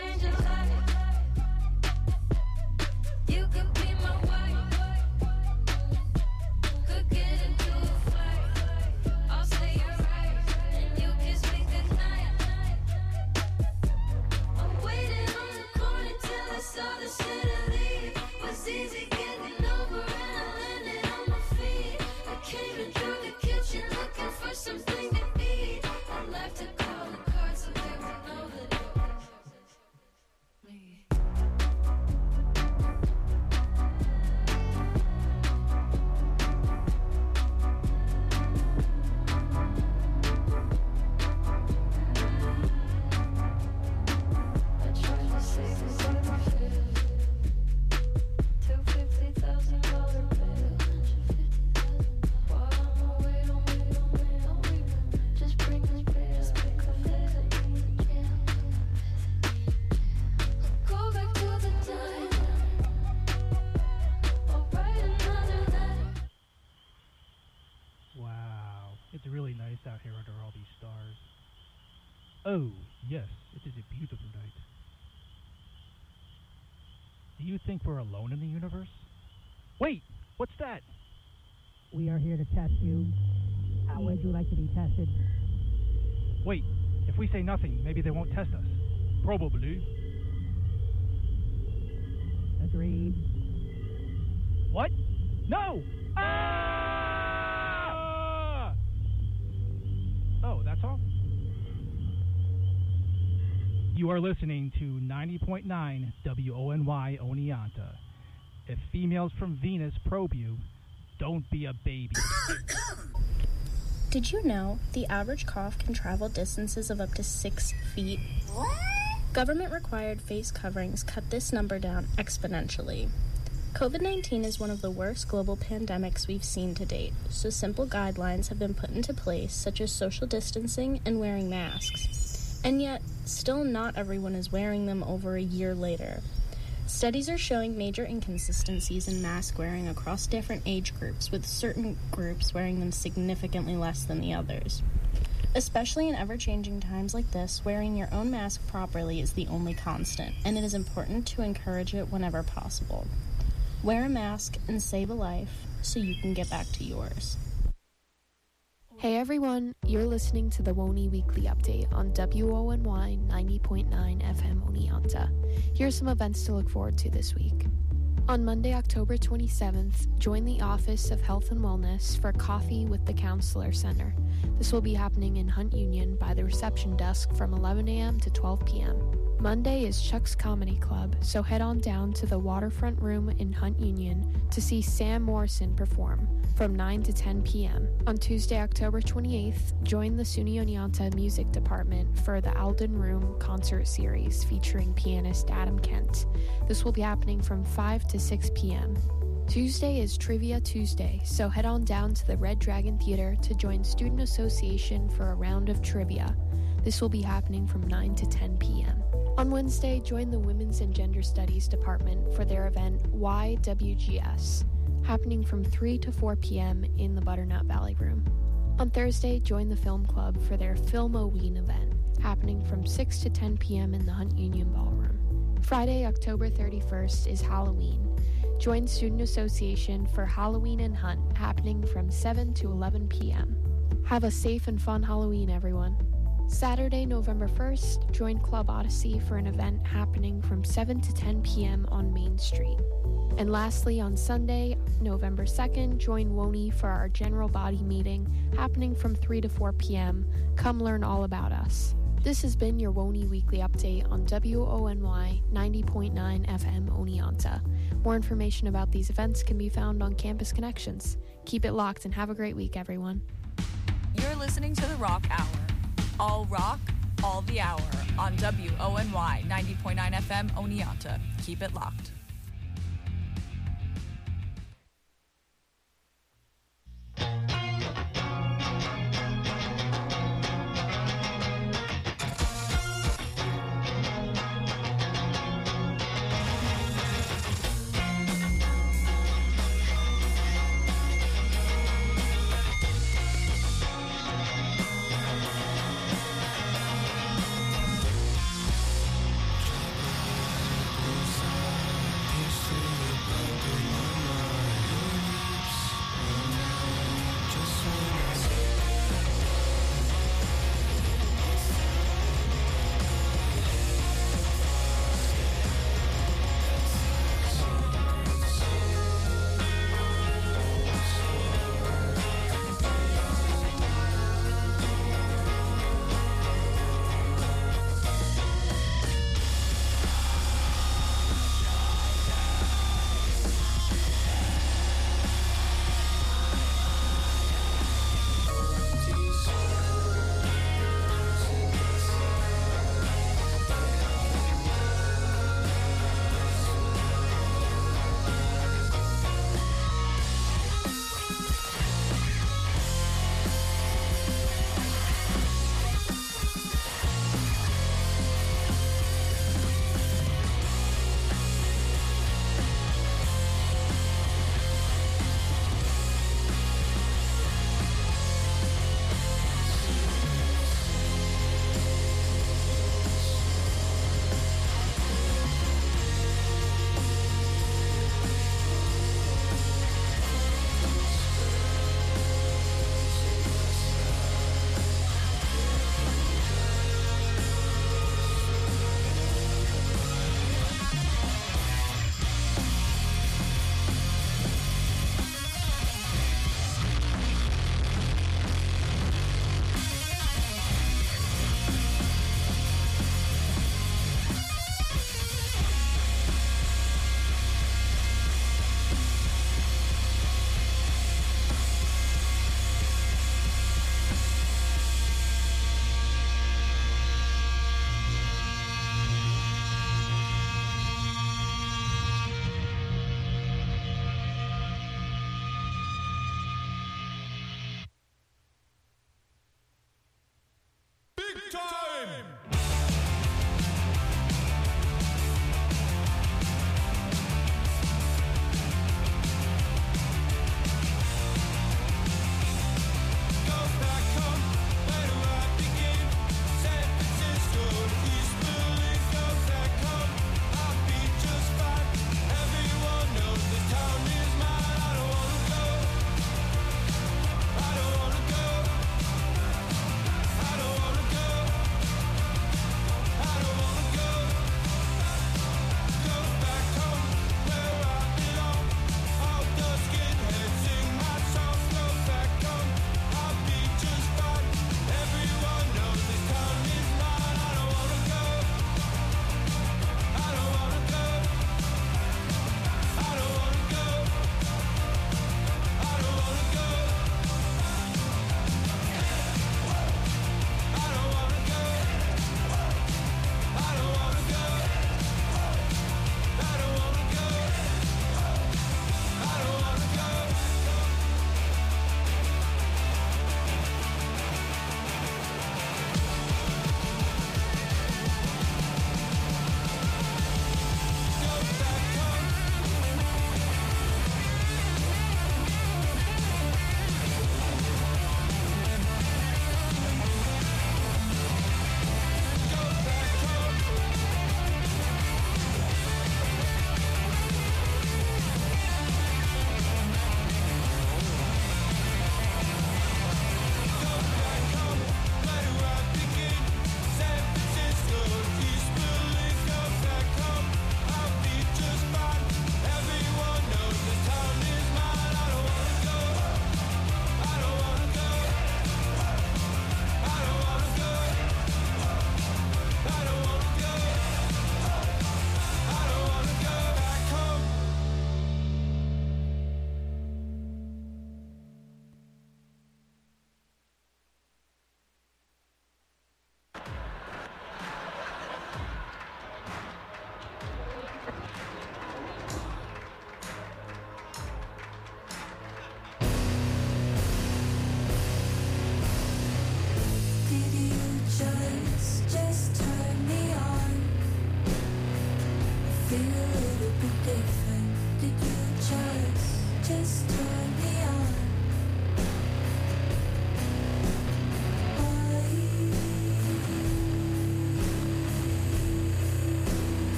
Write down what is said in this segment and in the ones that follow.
change your life. You could be my wife. Could get into a fight. I'll say you're right, and you kiss me goodnight. I'm waiting on the corner till I saw the city. Was easy getting over, and I landed on my feet. I came in through the kitchen looking for something to eat. I left a calling card so they would know that it was me. I tried to save his everything. $250,000 bill. While I'm away, don't wait. Just bring us back, just make a visit. Go back to the time. I'll write another letter. Wow, it's really nice out here under all these stars. Oh, yes, it is a beautiful night. Do you think we're alone in the universe? Wait, what's that? We are here to test you. How would you like to be tested? Wait, if we say nothing, maybe they won't test us. Probably. Agreed. What? No! Ah! Oh, that's all? You are listening to 90.9 WONY Oneonta. If females from Venus probe you, don't be a baby. Did you know the average cough can travel distances of up to 6 feet? What? Government-required face coverings cut this number down exponentially. COVID-19 is one of the worst global pandemics we've seen to date, so simple guidelines have been put into place, such as social distancing and wearing masks. And yet, still not everyone is wearing them over a year later. Studies are showing major inconsistencies in mask wearing across different age groups, with certain groups wearing them significantly less than the others. Especially in ever-changing times like this, wearing your own mask properly is the only constant, and it is important to encourage it whenever possible. Wear a mask and save a life so you can get back to yours. Hey everyone, you're listening to the WONY Weekly Update on WONY 90.9 FM Oneonta. Here's some events to look forward to this week. On Monday, October 27th, join the Office of Health and Wellness for Coffee with the Counselor Center. This will be happening in Hunt Union by the reception desk from 11 a.m. to 12 p.m. Monday is Chuck's Comedy Club, so head on down to the Waterfront Room in Hunt Union to see Sam Morrison perform from 9 to 10 p.m. On Tuesday, October 28th, join the SUNY Oneonta Music Department for the Alden Room Concert Series featuring pianist Adam Kent. This will be happening from 5 to 6 p.m. Tuesday is Trivia Tuesday, so head on down to the Red Dragon Theater to join Student Association for a round of trivia. This will be happening from 9 to 10 p.m. On Wednesday, join the Women's and Gender Studies Department for their event YWGS, happening from 3 to 4 p.m. in the Butternut Valley Room. On Thursday, join the Film Club for their Filmoween event, happening from 6 to 10 p.m. in the Hunt Union Ballroom. Friday, October 31st is Halloween. Join Student Association for Halloween and Hunt, happening from 7 to 11 p.m. Have a safe and fun Halloween, everyone. Saturday, November 1st, join Club Odyssey for an event happening from 7 to 10 p.m. on Main Street. And lastly, on Sunday, November 2nd, join WONY for our general body meeting happening from 3 to 4 p.m. Come learn all about us. This has been your WONY Weekly Update on WONY 90.9 FM Oneonta. More information about these events can be found on Campus Connections. Keep it locked and have a great week, everyone. You're listening to The Rock Hour. All rock, all the hour on WONY 90.9 FM Oneonta. Keep it locked. Big time!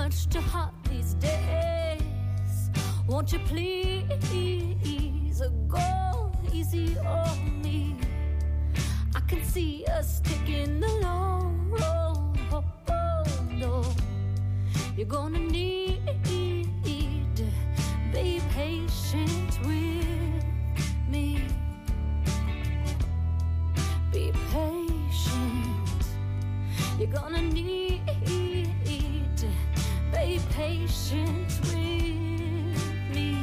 much to heart these days. Won't you please go easy on me? I can see us taking the long road. Oh, no. You're gonna need to be patient with me. Be patient. You're gonna need to be patient with me.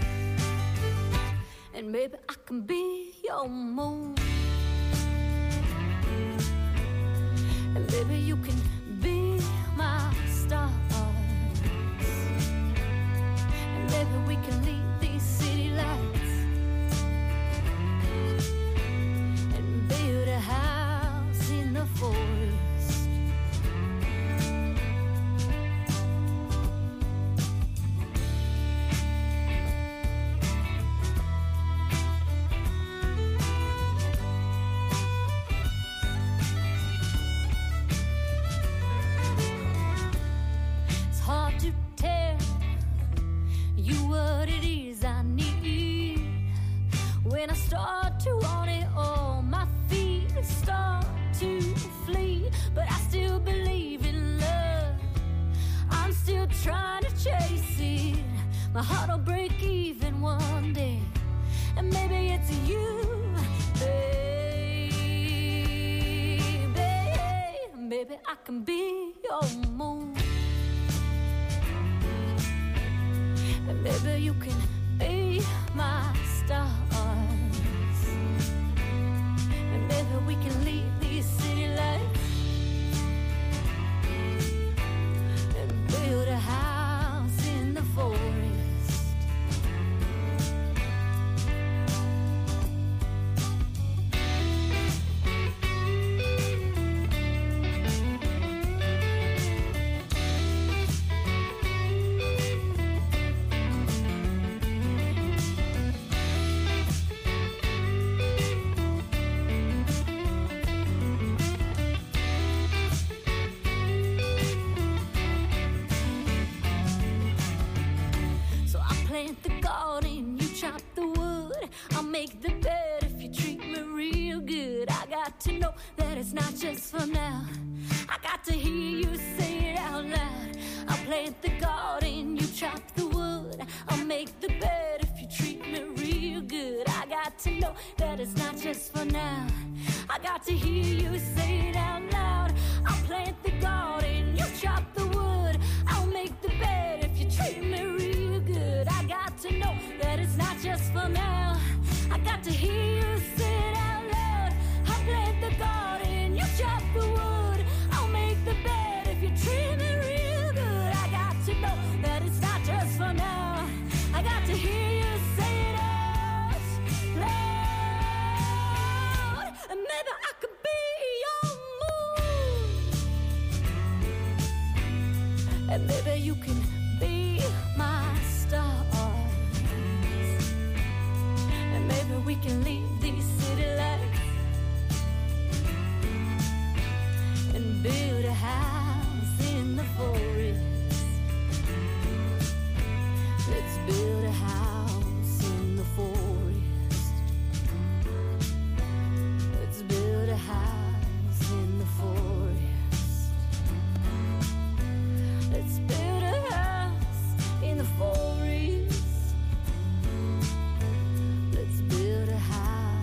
And maybe I can be your moon. And maybe you can be my stars. And maybe we can leave these city lights and build a house in the forest. It's hard to tell you what it is I need. When I start to want it all, my feet start to flee. But I still believe in love. I'm still trying to chase it. My heart will break even one day, and maybe it's you, baby. Maybe I can be your moon. And maybe you can be my stars. And maybe we can leave these city lights and build a house in the forest. So I plant the garden, you chop the wood. I'll make the bed if you treat me real good. I got to know that it's not just for now. I got to hear you say it out loud. I'll plant the garden, you chop the wood. I'll make the bed if you treat me real good. I got to know that it's not just for now. I got to hear you say it out loud. I'll plant the garden, you chop the wood. I'll make the bed if you treat me real good. I got to know that it's not just for now. I got to hear you say it out loud. I'll plant the garden, you chop the wood. I'll make the bed if you treat me real good. I got to know that it's not just for now. I got to hear you say it out loud. And maybe I could be your moon. And maybe you can be my stars. And maybe we can leave these city lights and build a house in the forest. Let's build a house in the forest. Let's build a house in the forest. Let's build a house in the forest. Let's build a house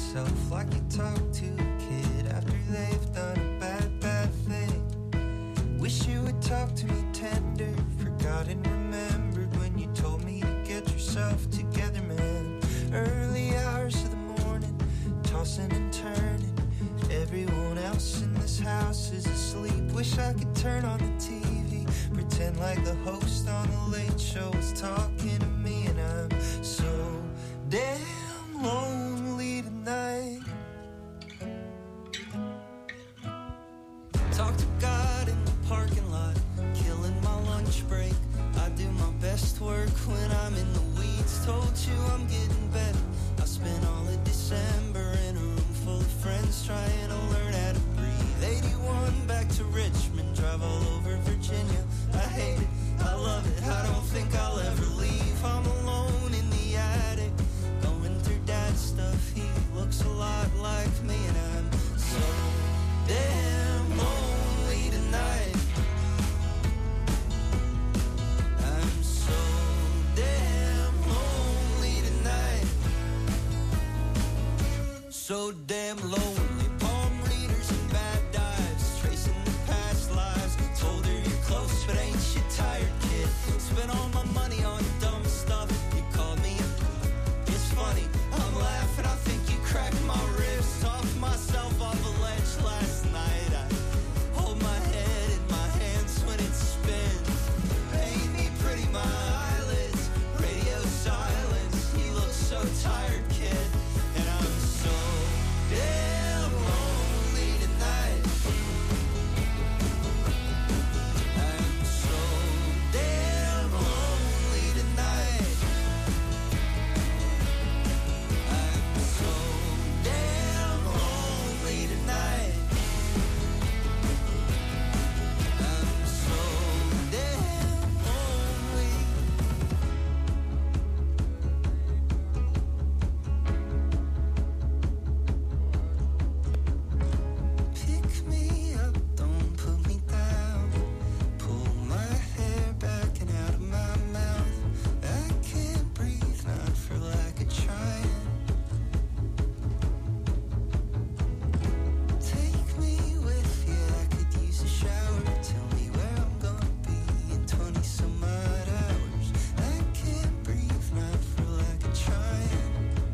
yourself like you talk to a kid after they've done a bad, bad thing. Wish you would talk to me tender, forgot and remembered when you told me to get yourself together, man. Early hours of the morning, tossing and turning. Everyone else in this house is asleep. Wish I could turn on the TV, pretend like the host on the Late Show is talking to me, and I'm so damn lonely tonight. Talk to God in the parking lot, killing my lunch break. I do my best work when I'm in the weeds. Told you I'm getting better. I spent all of December in a room full of friends trying to learn how to breathe. 81 back to Richmond, drive all over Virginia. I hate it, I love it, I don't think I'll ever leave. I'm alone in the attic, going through dad's stuff. He looks a lot like me, and I'm so damn lonely tonight. I'm so damn lonely tonight. So damn lonely. Palm readers and bad dives, tracing the past lives. Told her you're close, but ain't you tired, kid? Spent all my money on dumb stuff. You called me a... It's funny, I'm laughing. I think you cracked my ribs. Talked myself off a ledge last night. I hold my head in my hands when it spins. Paint me pretty, my eyelids. Radio silence. You look so tired, kid. And I'm so damn lonely tonight. I'm so damn lonely tonight. I'm so damn lonely tonight. I'm so damn lonely. Pick me up, don't put me down. Pull my hair back and out of my mouth. I can't breathe, not for lack of trying. Take me with you, I could use a shower. Tell me where I'm gonna be in 20 some odd hours. I can't breathe, not for lack of trying.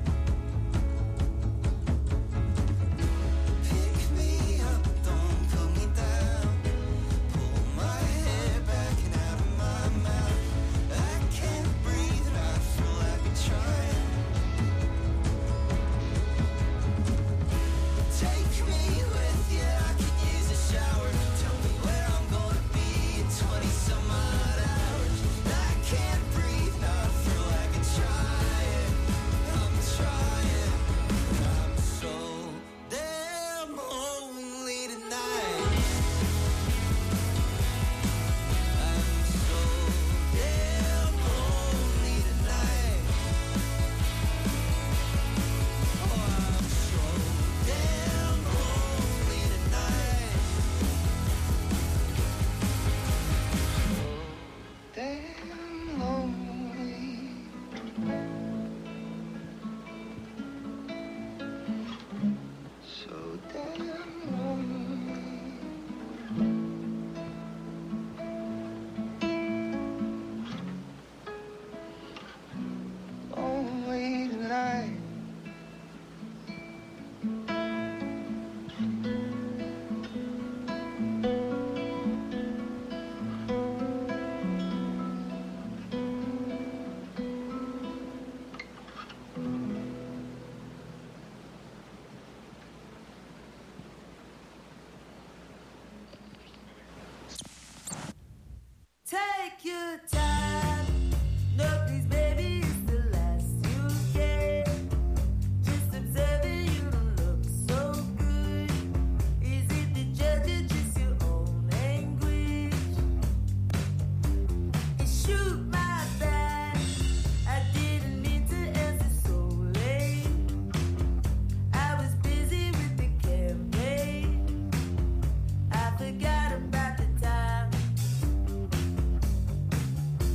Pick me up, don't put me down. Pull my hair back and out of my mouth. I can't breathe, not for lack of trying. Take me with you, I could use a shower. Tell me where I'm gonna be in 20 some odd hours. I can't breathe, not for lack of trying. I'm trying. I'm so damn lonely tonight. I'm so damn lonely tonight. Oh, I'm so damn lonely tonight. Damn lonely. So damn lonely. Lonely tonight. Take your time. No, please, baby, it's the last you get. Just observing, you don't look so good. Is it the judge or just your own anguish? It shoot my back. I didn't mean to answer so late. I was busy with the campaign. I forgot about the time.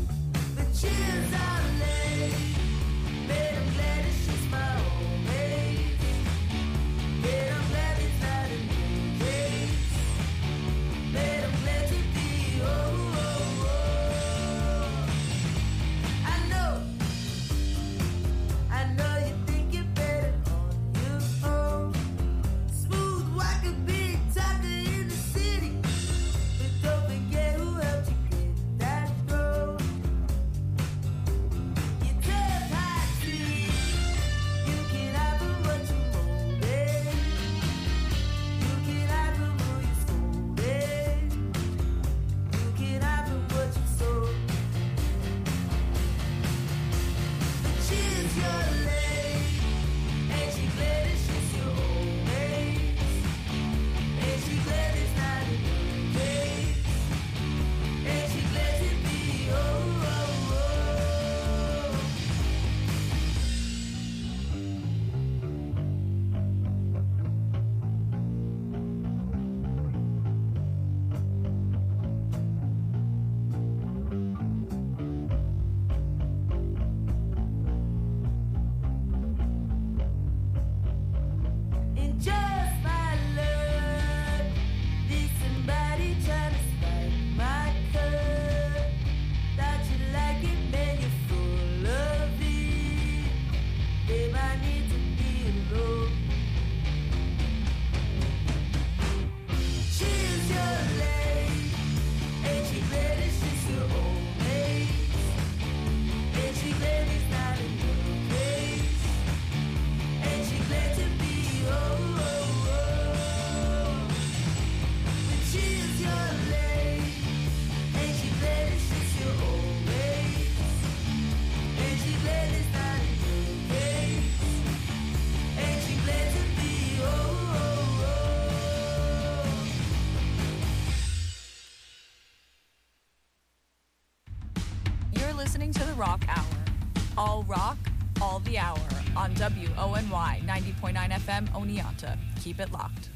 All rock, all the hour on WONY 90.9 FM Oneonta. Keep it locked.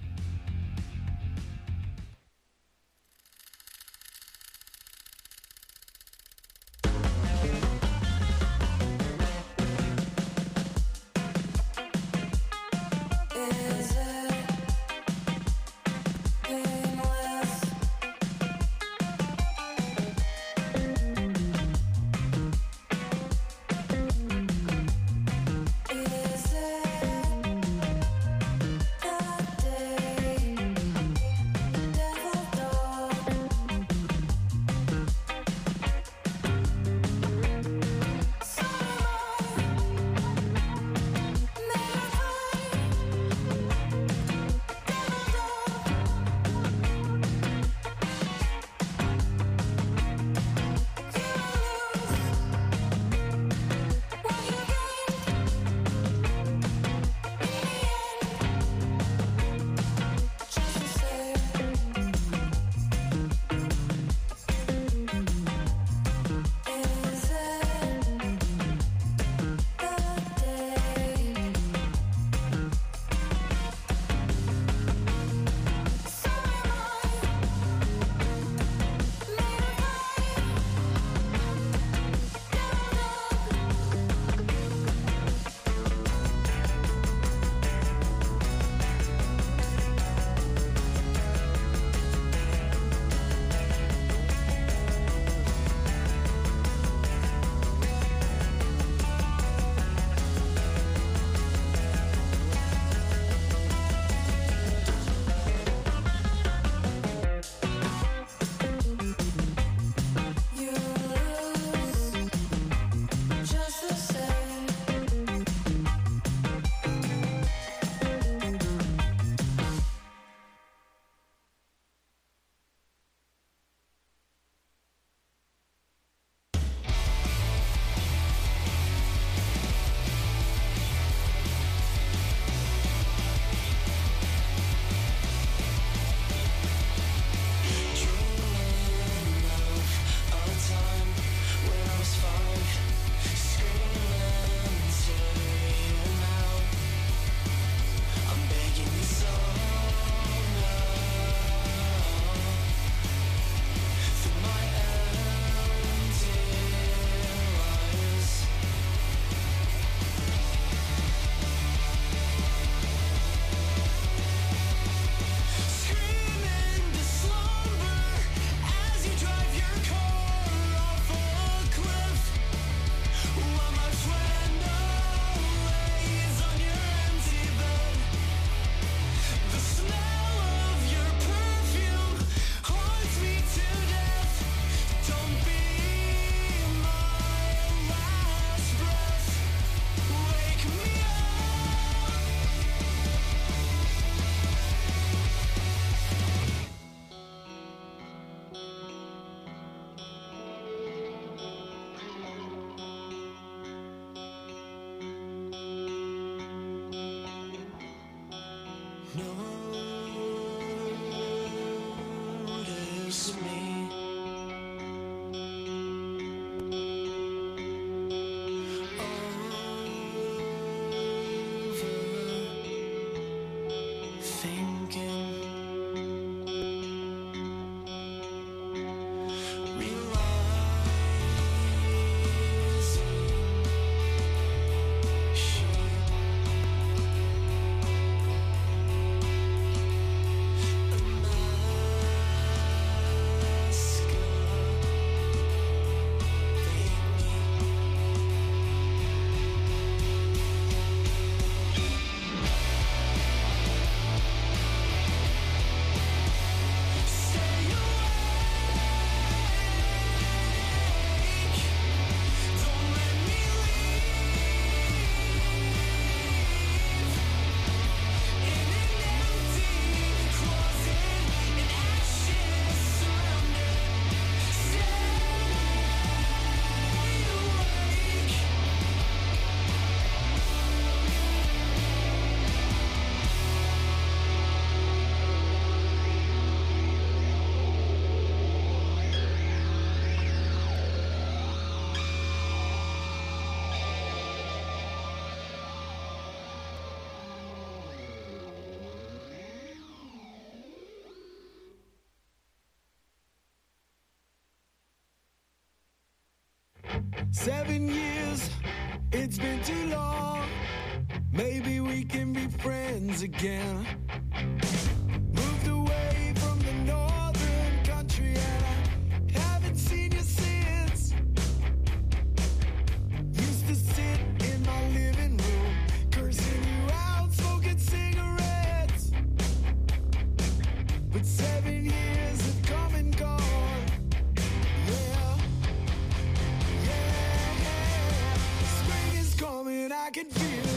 Is it painless? Is it that 7 years, it's been too long. Maybe we can be friends again. Moved away from the northern country and I haven't seen you since. Used to sit in my living room, cursing you out, smoking cigarettes. But 7 years have come and gone. Yeah, yeah. Spring is coming, I can feel it.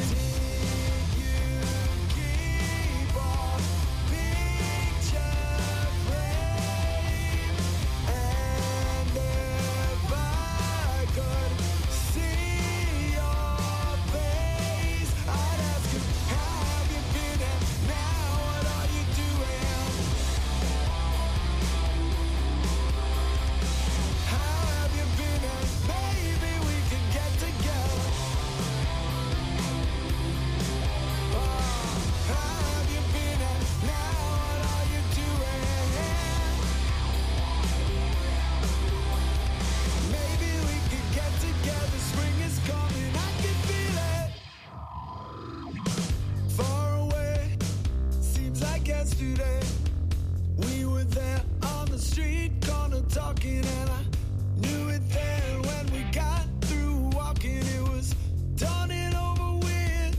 Yesterday, we were there on the street corner talking, and I knew it then when we got through walking. It was done and over with.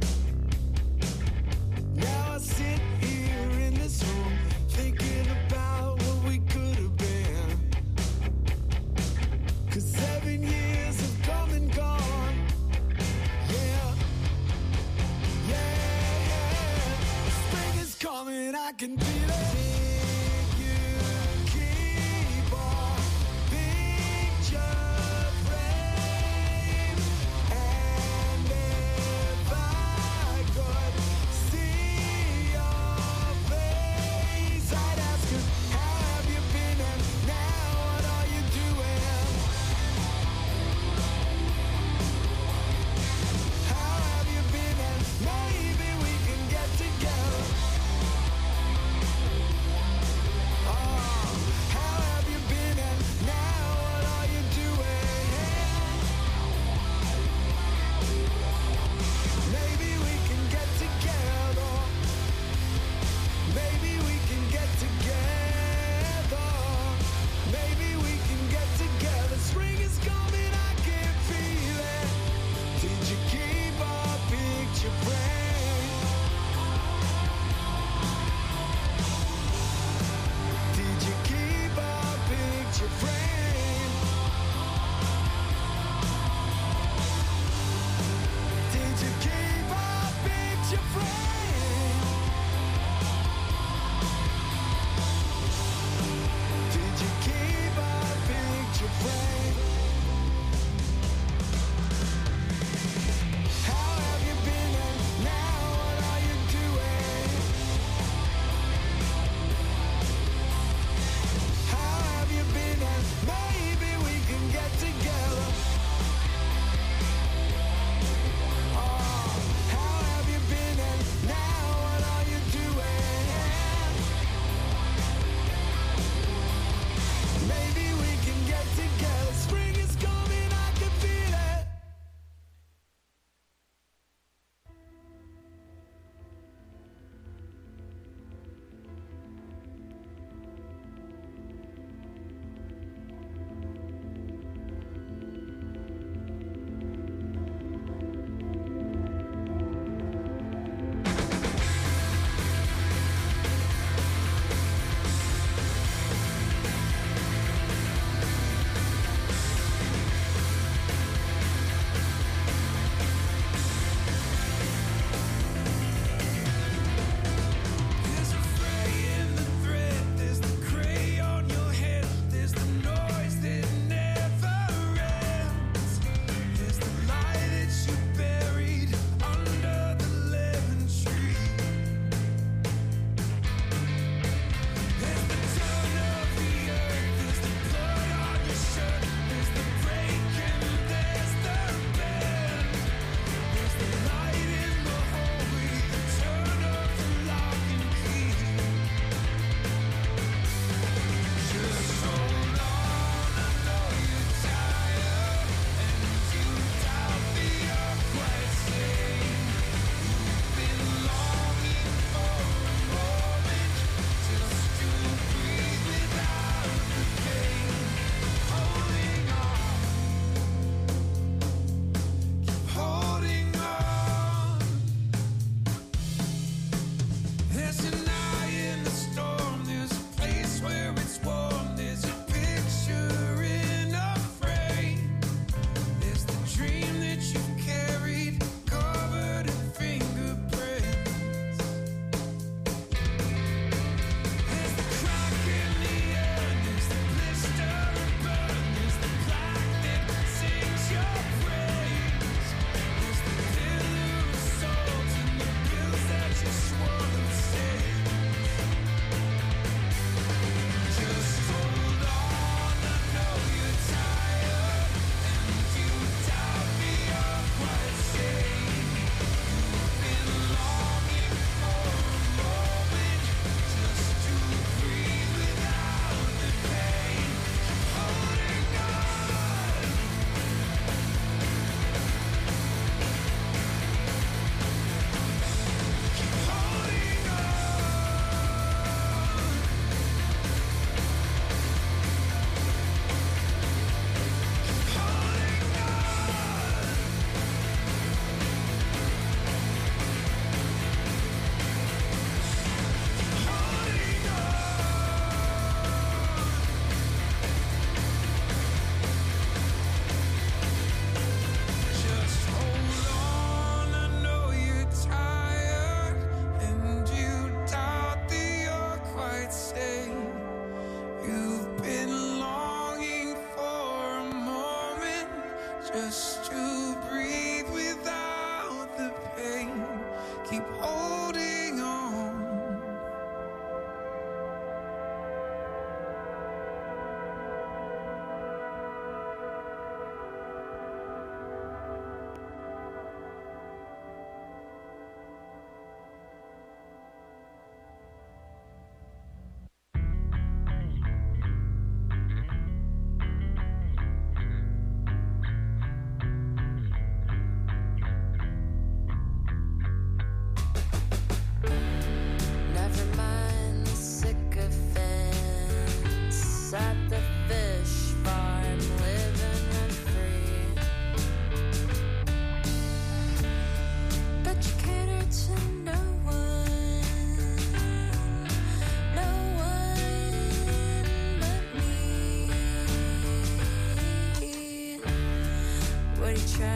Now I sit here in this room thinking about what we could have been. 'Cause 7 years have come and gone. Yeah, yeah. Spring is coming, I can feel it. Think you keep on picture frame, and if I could see your face, I'd ask you, how have you been, and now what are you doing? How have you been, and maybe we can get together.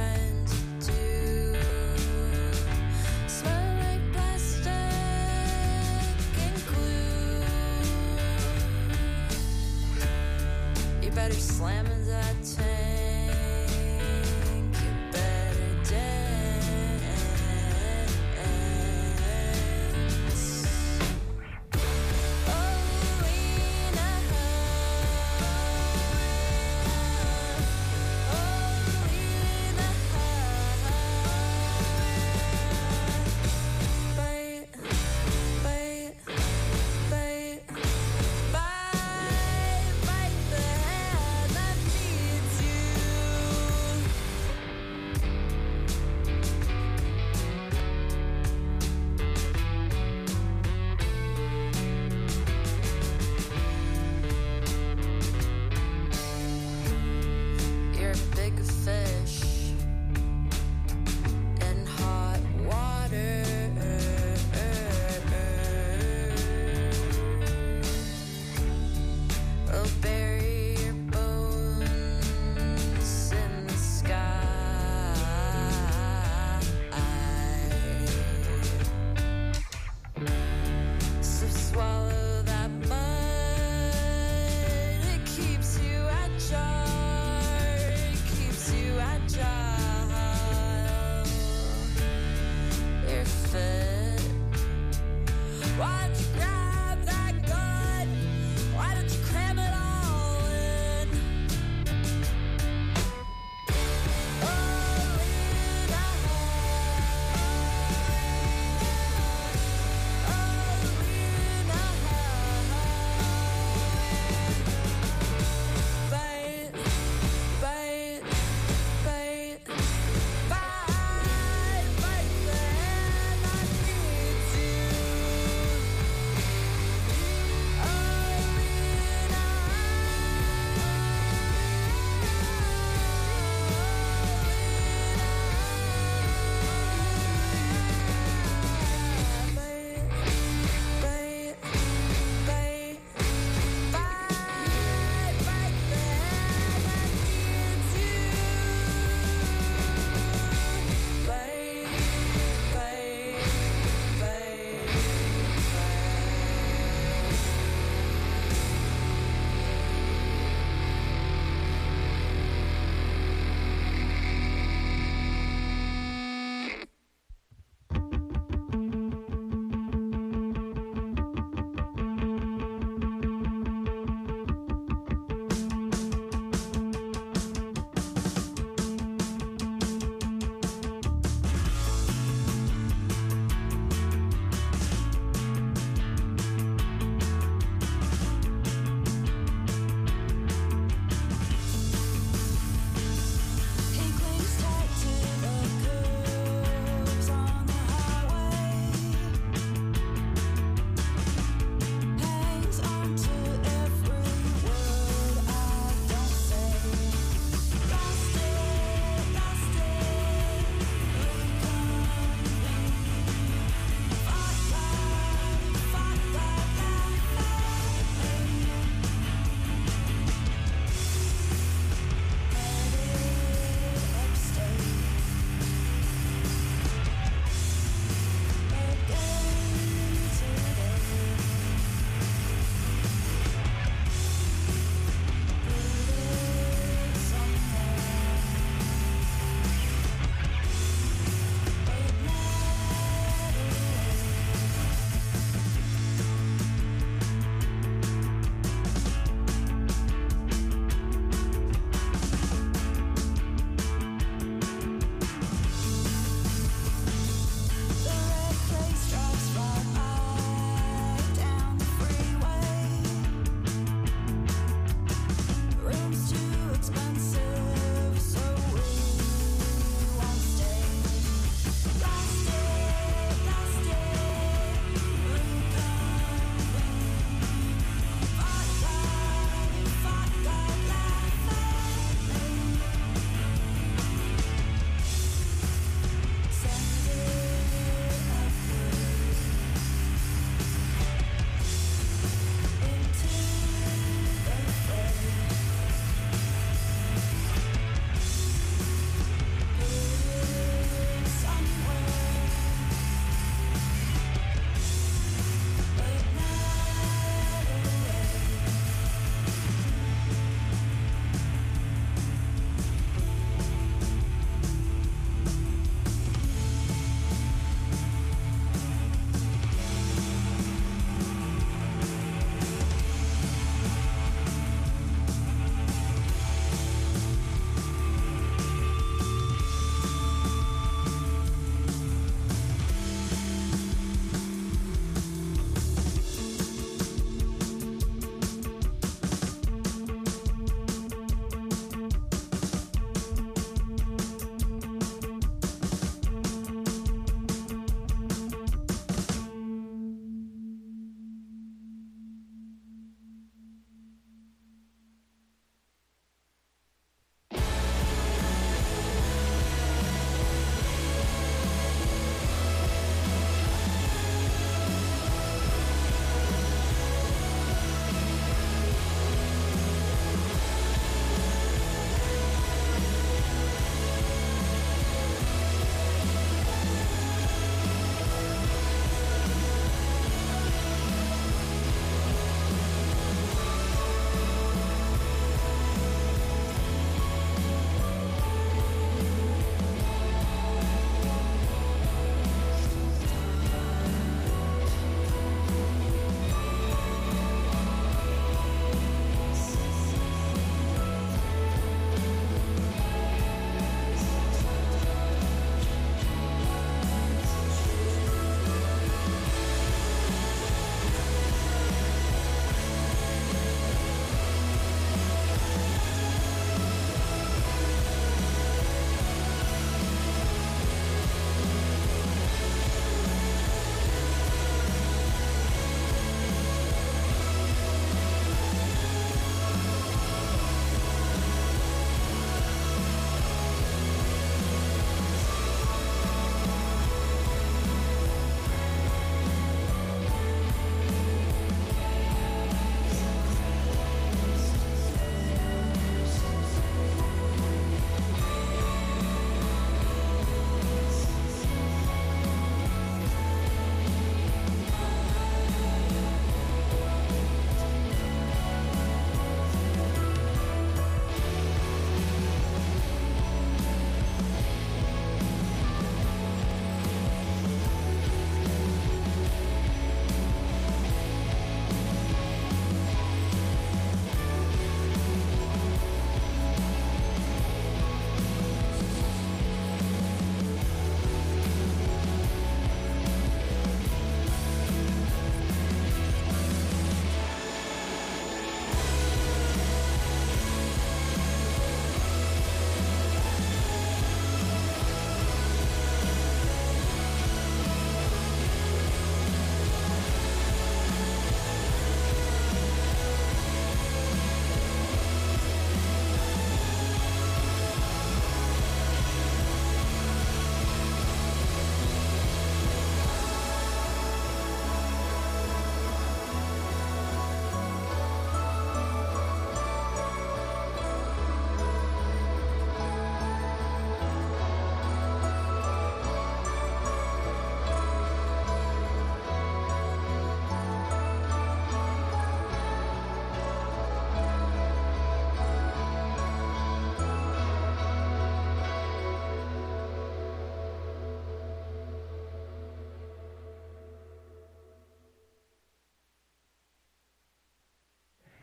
friends do. Smell like plastic and glue. You better slam in that tank. You better dance. Oh, Lena. Oh, Lena.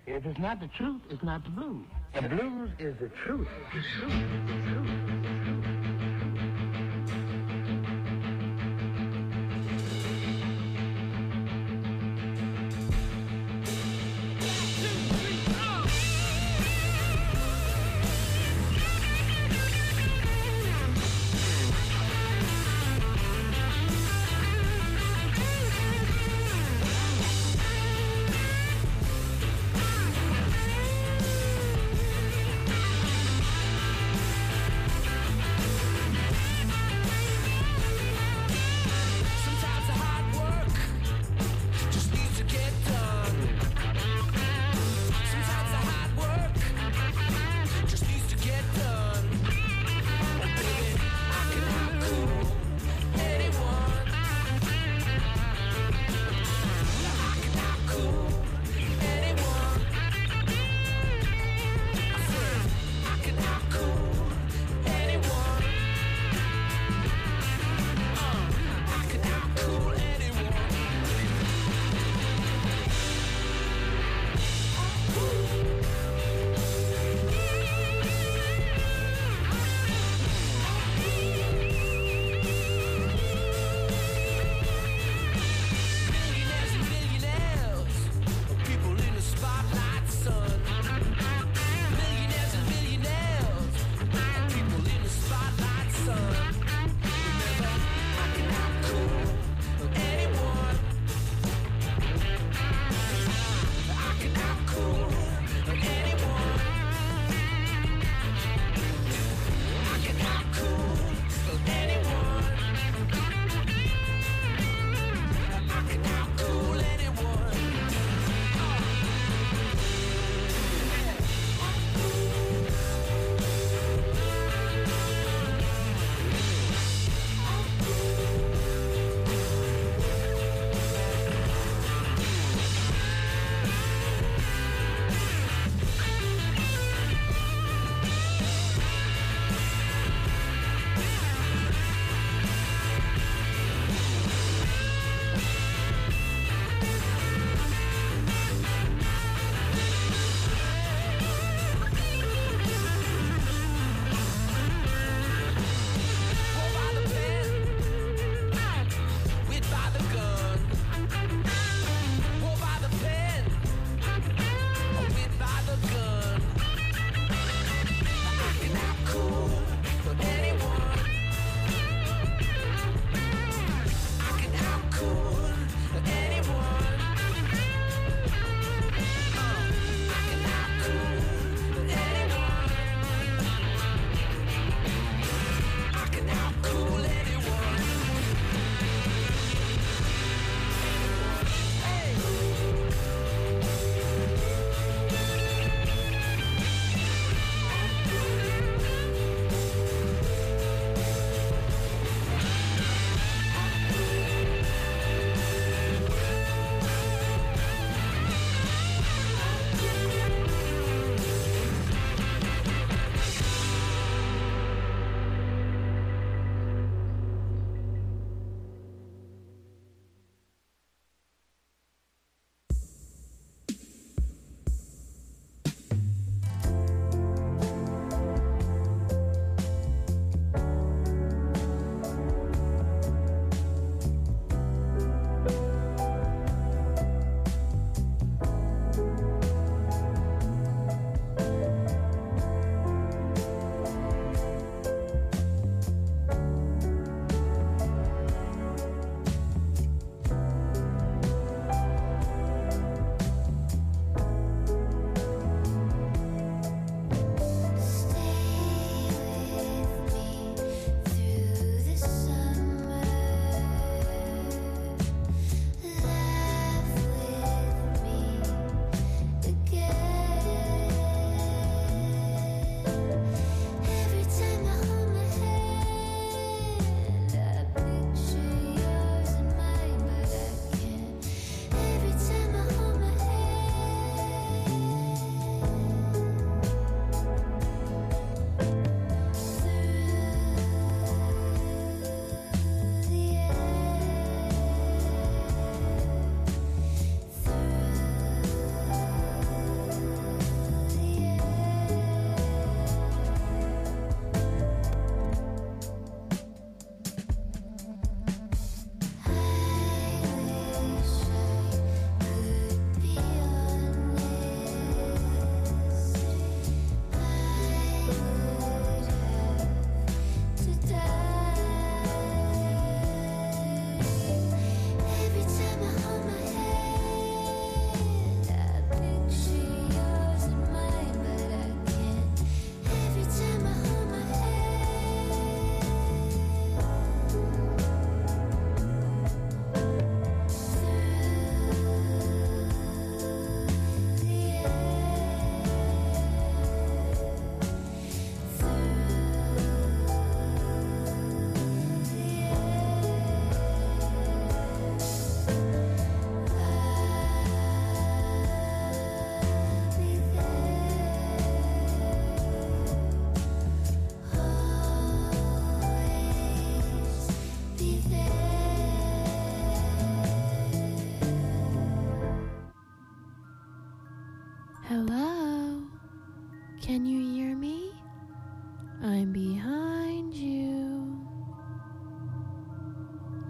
If it's not the truth, it's not the blues. The blues is the truth. The truth. The truth.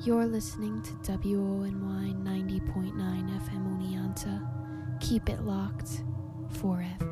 You're listening to WONY 90.9 FM Oneonta. Keep it locked forever.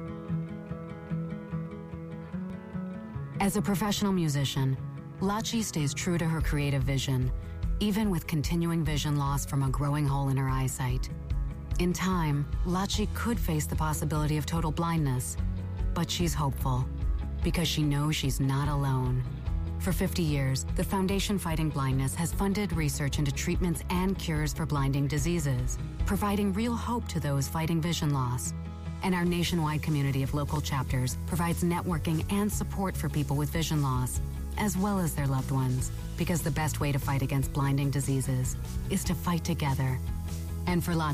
As a professional musician, Lachi stays true to her creative vision, even with continuing vision loss from a growing hole in her eyesight. In time, Lachi could face the possibility of total blindness, but she's hopeful because she knows she's not alone. For 50 years, the Foundation Fighting Blindness has funded research into treatments and cures for blinding diseases, providing real hope to those fighting vision loss. And our nationwide community of local chapters provides networking and support for people with vision loss, as well as their loved ones, because the best way to fight against blinding diseases is to fight together. And for